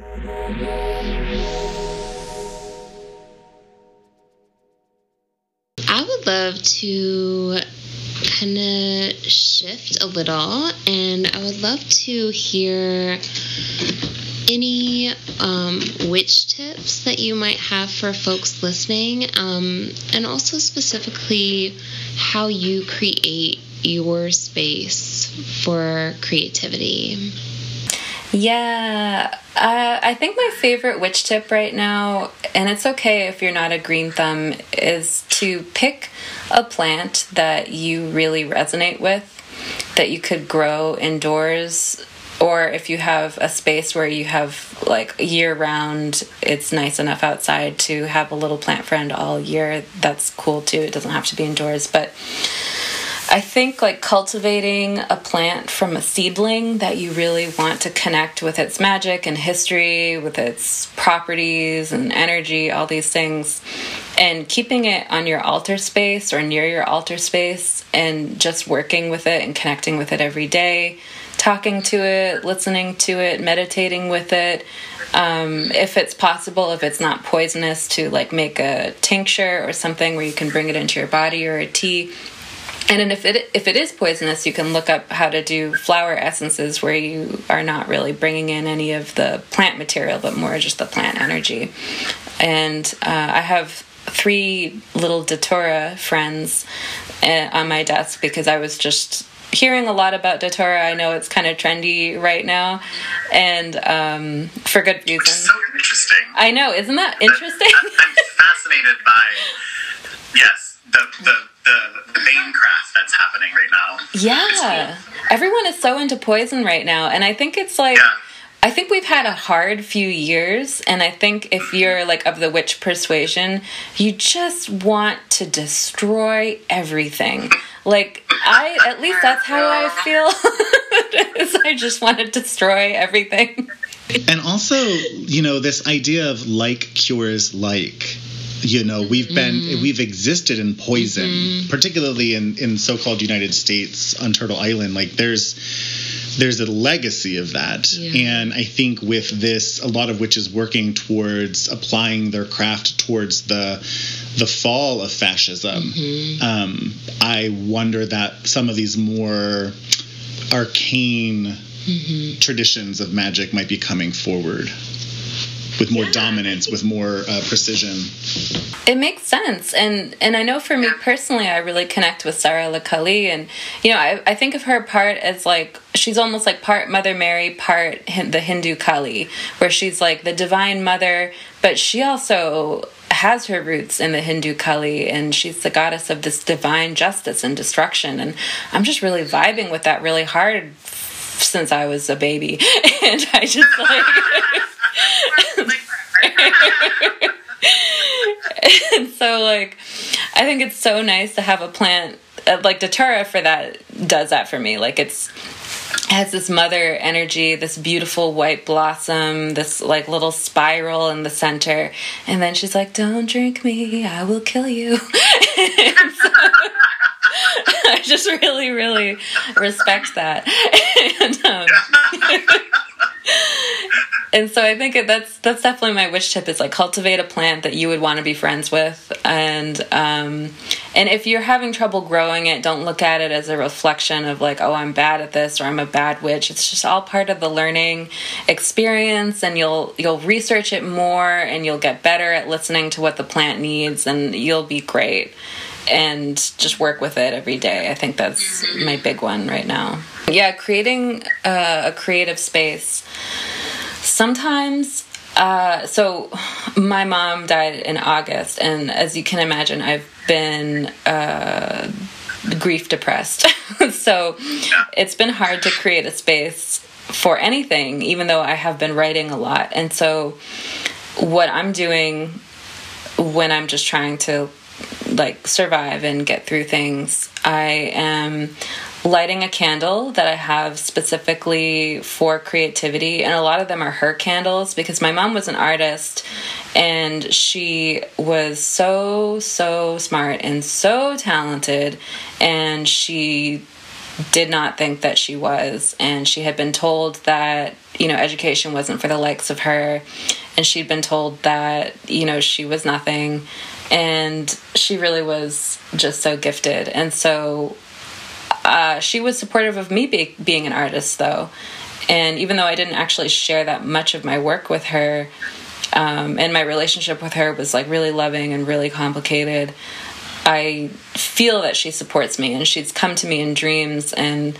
I would love to kind of shift a little, and I would love to hear any um, witch tips that you might have for folks listening, um, and also specifically how you create your space for creativity. Yeah, uh, I think my favorite witch tip right now, and it's okay if you're not a green thumb, is to pick a plant that you really resonate with, that you could grow indoors, or if you have a space where you have like year round, it's nice enough outside to have a little plant friend all year. That's cool too. It doesn't have to be indoors, but I think like cultivating a plant from a seedling that you really want to connect with its magic and history, with its properties and energy, all these things, and keeping it on your altar space or near your altar space and just working with it and connecting with it every day, talking to it, listening to it, meditating with it. Um, if it's possible, if it's not poisonous, to like make a tincture or something where you can bring it into your body, or a tea. And then if it if it is poisonous, you can look up how to do flower essences where you are not really bringing in any of the plant material, but more just the plant energy. And uh, I have three little Datura friends uh, on my desk because I was just hearing a lot about Datura. I know it's kind of trendy right now, and um, for good reason. Which is so interesting. I know, isn't that interesting? I'm fascinated by, yes, the the the, the Bane craft that's happening right now. Yeah. Cool. Everyone is so into poison right now, and I think it's like, yeah. I think we've had a hard few years, and I think if you're like of the witch persuasion, you just want to destroy everything. Like, I, at least that's how I feel, is I just want to destroy everything. And also, you know, this idea of like cures like. You know, we've been, mm. we've existed in poison, mm-hmm. particularly in, in so-called United States on Turtle Island. Like there's, there's a legacy of that. Yeah. And I think with this, a lot of witches working towards applying their craft towards the, the fall of fascism. Mm-hmm. Um, I wonder that some of these more arcane mm-hmm. traditions of magic might be coming forward. With more yeah. dominance, with more uh, precision. It makes sense. And and I know for me personally, I really connect with Sarah Lakali. And, you know, I, I think of her part as like, she's almost like part Mother Mary, part the Hindu Kali, where she's like the divine mother, but she also has her roots in the Hindu Kali, and she's the goddess of this divine justice and destruction. And I'm just really vibing with that really hard since I was a baby. And I just like... And so like I think it's so nice to have a plant uh, like Datura for that does that for me. Like it's has this mother energy, this beautiful white blossom, this like little spiral in the center, and then she's like, don't drink me, I will kill you. So, I just really really respect that. And um And so I think that's that's definitely my witch tip, is like cultivate a plant that you would want to be friends with. And um, and if you're having trouble growing it, don't look at it as a reflection of like, oh, I'm bad at this or I'm a bad witch. It's just all part of the learning experience, and you'll you'll research it more and you'll get better at listening to what the plant needs, and you'll be great. And just work with it every day. I think that's my big one right now. Yeah, creating uh, a creative space. Sometimes, uh, so my mom died in August, and as you can imagine, I've been uh, grief depressed. So it's been hard to create a space for anything, even though I have been writing a lot. And so what I'm doing when I'm just trying to like survive and get through things, I am lighting a candle that I have specifically for creativity, and a lot of them are her candles because my mom was an artist and she was so so smart and so talented, and she did not think that she was, and she had been told that, you know, education wasn't for the likes of her, and she'd been told that, you know, she was nothing, and she really was just so gifted. And so uh, she was supportive of me be- being an artist, though, and even though I didn't actually share that much of my work with her, um, and my relationship with her was like really loving and really complicated, I feel that she supports me, and she's come to me in dreams and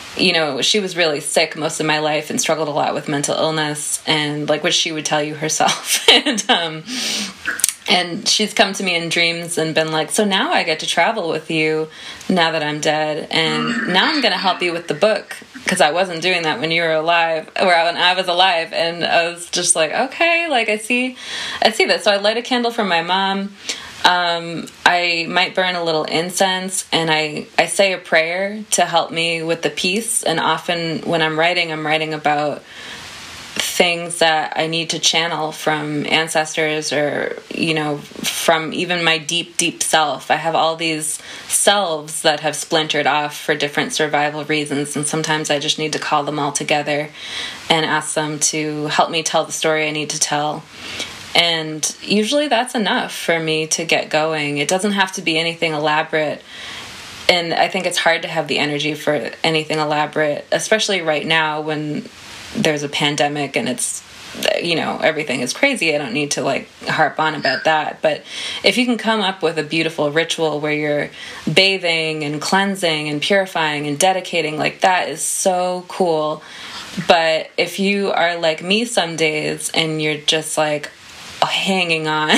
you know, she was really sick most of my life and struggled a lot with mental illness, and like what she would tell you herself. and um, and she's come to me in dreams and been like, so now I get to travel with you now that I'm dead, and now I'm going to help you with the book, because I wasn't doing that when you were alive, or when I was alive. And I was just like, okay, like I see, I see that. So I light a candle for my mom. Um, I might burn a little incense, and I, I say a prayer to help me with the peace. And often when I'm writing, I'm writing about things that I need to channel from ancestors, or, you know, from even my deep, deep self. I have all these selves that have splintered off for different survival reasons, and sometimes I just need to call them all together and ask them to help me tell the story I need to tell. And usually that's enough for me to get going. It doesn't have to be anything elaborate. And I think it's hard to have the energy for anything elaborate, especially right now when there's a pandemic and it's, you know, everything is crazy. I don't need to like harp on about that. But if you can come up with a beautiful ritual where you're bathing and cleansing and purifying and dedicating, like that is so cool. But if you are like me some days and you're just like hanging on,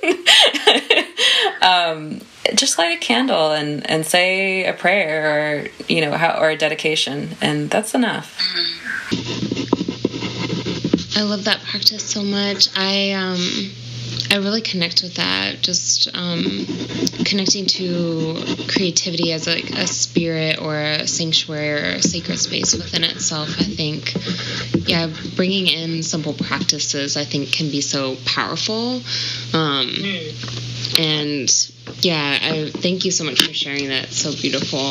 um, just light a candle and, and say a prayer, or, you know, how, or a dedication, and that's enough. I love that practice so much. I um, I really connect with that. Just um, connecting to creativity as like a spirit or a sanctuary or a sacred space within itself. I think, yeah, bringing in simple practices, I think, can be so powerful. Um, and yeah, I thank you so much for sharing that. It's so beautiful.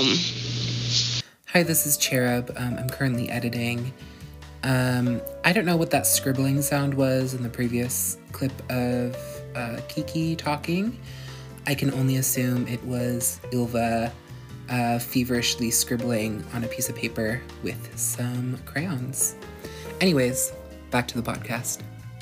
Hi, this is Cherub. Um, I'm currently editing. Um, I don't know what that scribbling sound was in the previous clip of uh, Kiki talking. I can only assume it was Ylva uh, feverishly scribbling on a piece of paper with some crayons. Anyways, back to the podcast.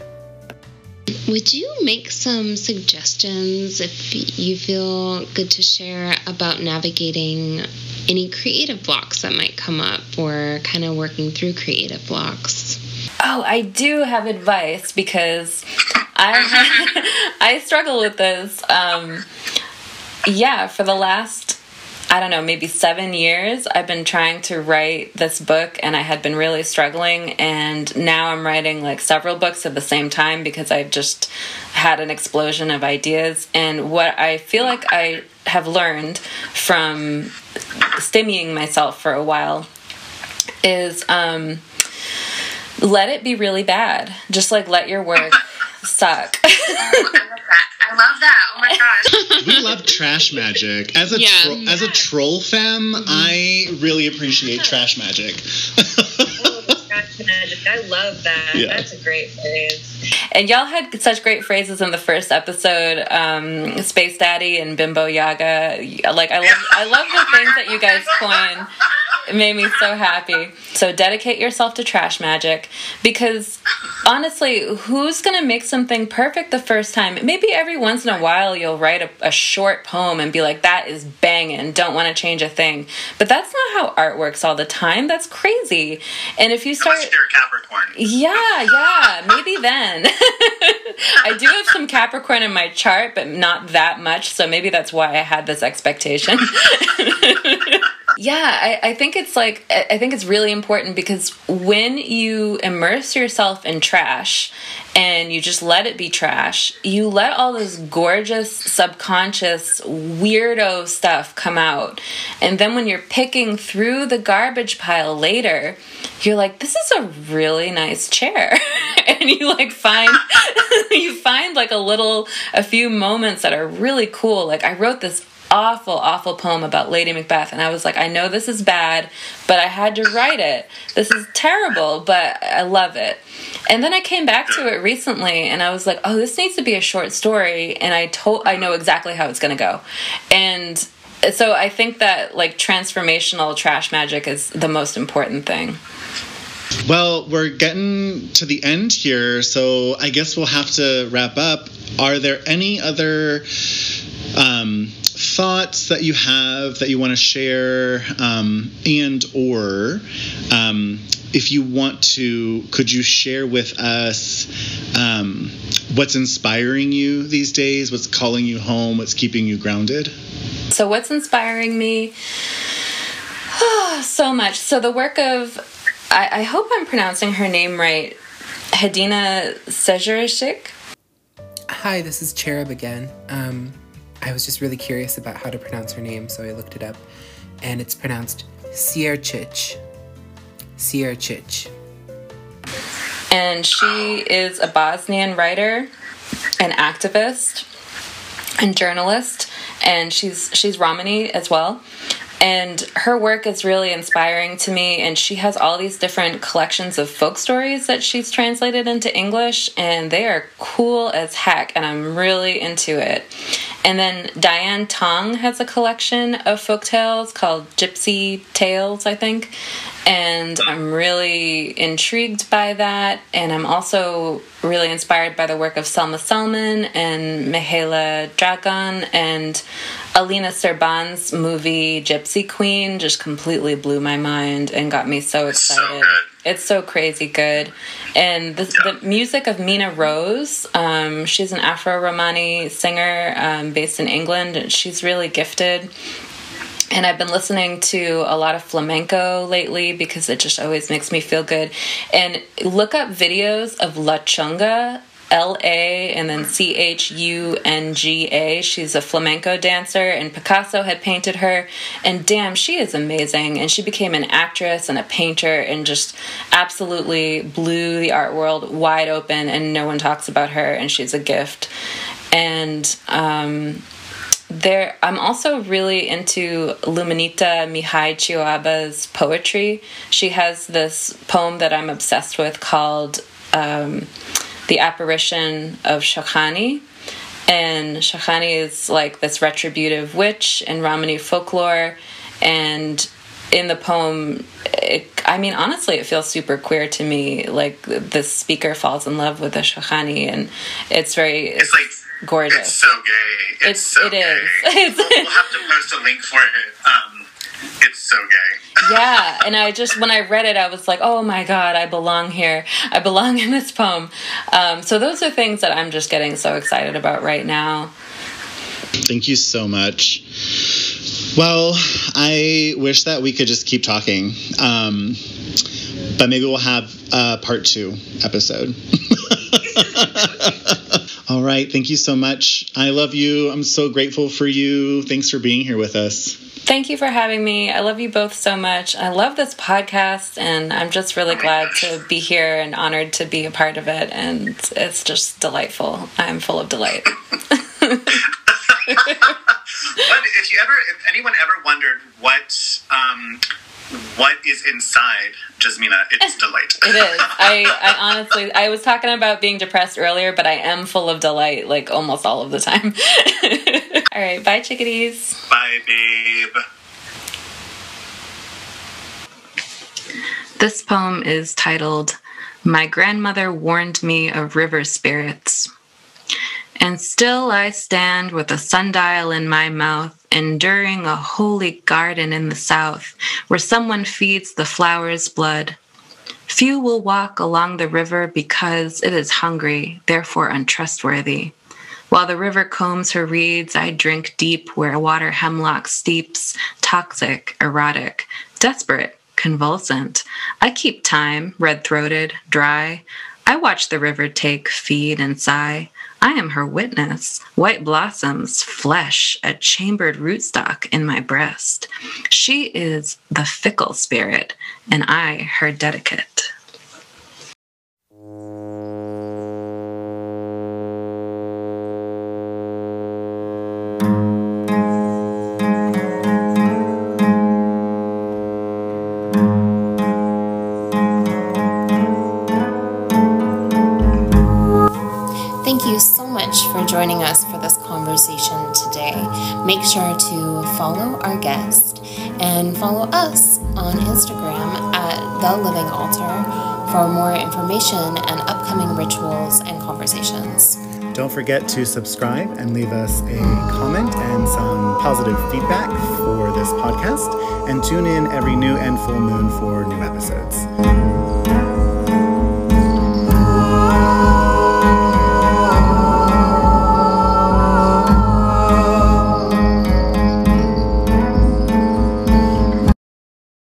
Would you make some suggestions, if you feel good to share, about navigating any creative blocks that might come up, or kind of working through creative blocks? Oh, I do have advice, because I I struggle with this. Um, yeah, for the last, I don't know, maybe seven years, I've been trying to write this book, and I had been really struggling, and now I'm writing like several books at the same time because I've just had an explosion of ideas. And what I feel like I have learned from stemming myself for a while is um, let it be really bad. Just like let your work suck. I love that. Oh my gosh. We love trash magic. As a Yeah. tro- as a troll femme, mm-hmm. I really appreciate trash magic. Oh, trash magic. I love that. Yeah. That's a great phrase. And y'all had such great phrases in the first episode. Um, Space Daddy and Bimbo Yaga. Like I love, I love the things that you guys coin. It made me so happy. So dedicate yourself to trash magic, because honestly, who's going to make something perfect the first time? Maybe every once in a while you'll write a, a short poem and be like, that is banging, don't want to change a thing. But that's not how art works all the time. That's crazy. And if you start... Unless you're a Capricorn. Yeah, yeah, maybe then. I do have some Capricorn in my chart, but not that much, so maybe that's why I had this expectation. Yeah, I, I think it's like, I think it's really important, because when you immerse yourself in trash and you just let it be trash, you let all this gorgeous, subconscious, weirdo stuff come out. And then when you're picking through the garbage pile later, you're like, this is a really nice chair. And you like find, you find like a little, a few moments that are really cool. Like I wrote this awful, awful poem about Lady Macbeth, and I was like, I know this is bad, but I had to write it. This is terrible, but I love it. And then I came back to it recently, and I was like, oh, this needs to be a short story, and I told, I know exactly how it's going to go. And so I think that like transformational trash magic is the most important thing. Well, we're getting to the end here, so I guess we'll have to wrap up. Are there any other um, thoughts that you have that you want to share, um, and or um, if you want to, could you share with us um, what's inspiring you these days, what's calling you home, what's keeping you grounded? So what's inspiring me? Oh, so much. So the work of, I, I hope I'm pronouncing her name right, Hedina Sejurishik. Hi, this is Cherub again. Um, I was just really curious about how to pronounce her name, so I looked it up. And it's pronounced Sierchich. Sierchich. And she is a Bosnian writer, an activist, and journalist, and she's she's Romani as well. And her work is really inspiring to me, and she has all these different collections of folk stories that she's translated into English, and they are cool as heck, and I'm really into it. And then Diane Tong has a collection of folk tales called Gypsy Tales, I think, and I'm really intrigued by that, and I'm also really inspired by the work of Selma Selman and Mihaela Dragan, and Alina Serban's movie Gypsy Queen just completely blew my mind and got me so excited. So it's so crazy good. And the, the music of Mina Rose, um, she's an Afro-Romani singer um, based in England, and she's really gifted. And I've been listening to a lot of flamenco lately because it just always makes me feel good. And look up videos of La Chunga, L A and then C H U N G A. She's a flamenco dancer, and Picasso had painted her. And damn, she is amazing. And she became an actress and a painter and just absolutely blew the art world wide open, and no one talks about her, and she's a gift. And um, there, I'm also really into Luminita Mihai Chioaba's poetry. She has this poem that I'm obsessed with called Um, The Apparition of Shahani. And Shahani is like this retributive witch in Romani folklore. And in the poem, it, I mean, honestly, it feels super queer to me. Like, the speaker falls in love with a Shahani, and it's very... It's, it's like... gorgeous. It's so gay. It's, it's so it gay. is. we'll, we'll have to post a link for it. Um, it's so gay. Yeah, and I just, when I read it, I was like, oh my God, I belong here. I belong in this poem. Um, so those are things that I'm just getting so excited about right now. Thank you so much. Well, I wish that we could just keep talking. Um, but maybe we'll have a part two episode. All right. Thank you so much. I love you. I'm so grateful for you. Thanks for being here with us. Thank you for having me. I love you both so much. I love this podcast, and I'm just really glad to be here and honored to be a part of it. And it's just delightful. I'm full of delight. But if you ever, if anyone ever wondered what um, what is inside Jasmina, it's delight. It is. I, I honestly, I was talking about being depressed earlier, but I am full of delight, like almost all of the time. All right, bye, chickadees. Bye, babe. This poem is titled, My Grandmother Warned Me of River Spirits. And still I stand with a sundial in my mouth, enduring a holy garden in the south, where someone feeds the flowers blood. Few will walk along the river because it is hungry, therefore untrustworthy. While the river combs her reeds, I drink deep where water hemlock steeps, toxic, erotic, desperate, convulsant. I keep time, red-throated, dry. I watch the river take, feed, and sigh. I am her witness, white blossoms, flesh, a chambered rootstock in my breast. She is the fickle spirit, and I her dedicate. Thank you so much for joining us for this conversation today. Make sure to follow our guest and follow us on Instagram at The Living Altar for more information and upcoming rituals and conversations. Don't forget to subscribe and leave us a comment and some positive feedback for this podcast. And tune in every new and full moon for new episodes.